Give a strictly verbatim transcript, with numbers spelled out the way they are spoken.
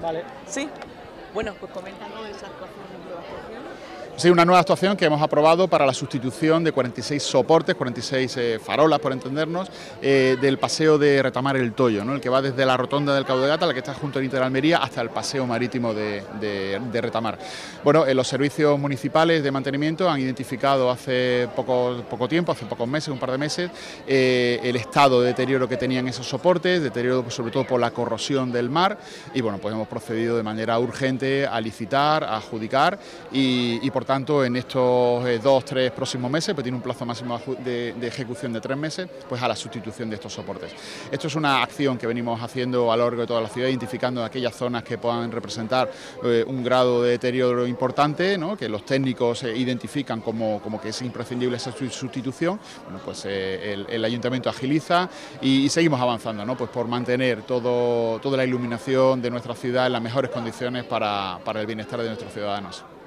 Vale. Sí. Bueno, pues coméntanos esa actuación, nueva actuación. Sí, una nueva actuación que hemos aprobado para la sustitución de cuarenta y seis soportes, cuarenta y seis eh, farolas, por entendernos, eh, del paseo de Retamar el Toyo, ¿no? El que va desde la rotonda del Cabo de Gata, la que está junto al Interalmería, hasta el paseo marítimo de, de, de Retamar. Bueno, eh, los servicios municipales de mantenimiento han identificado hace poco, poco tiempo, hace pocos meses, un par de meses, eh, el estado de deterioro que tenían esos soportes, deterioro pues, sobre todo por la corrosión del mar, y bueno, pues hemos procedido de manera urgente a licitar, a adjudicar, y, y por tanto en estos eh, dos, tres próximos meses, pues tiene un plazo máximo de, de ejecución de tres meses, pues a la sustitución de estos soportes. Esto es una acción que venimos haciendo a lo largo de toda la ciudad, identificando aquellas zonas que puedan representar eh, un grado de deterioro importante, ¿no? Que los técnicos eh, identifican como, como que es imprescindible esa sustitución. Bueno, pues eh, el, el ayuntamiento agiliza y, y seguimos avanzando, ¿no? Pues por mantener todo, toda la iluminación de nuestra ciudad en las mejores condiciones para, para el bienestar de nuestros ciudadanos.